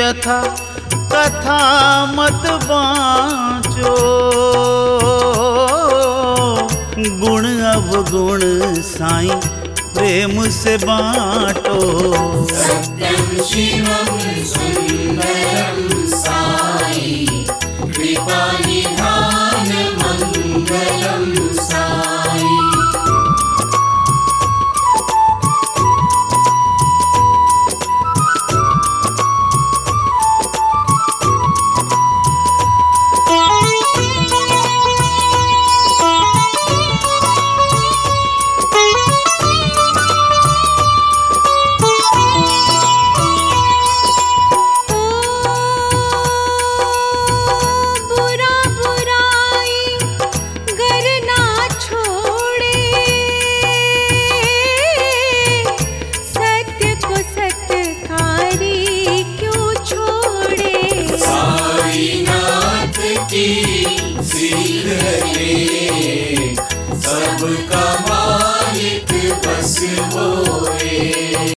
व्यथा कथा मत बाँचो। गुण अवगुण साईं प्रेम से बाँटो। सत्यं शिवं सुंदरं साई, कृपा निधान मंगलम साई। सबका मालिक बस वो है।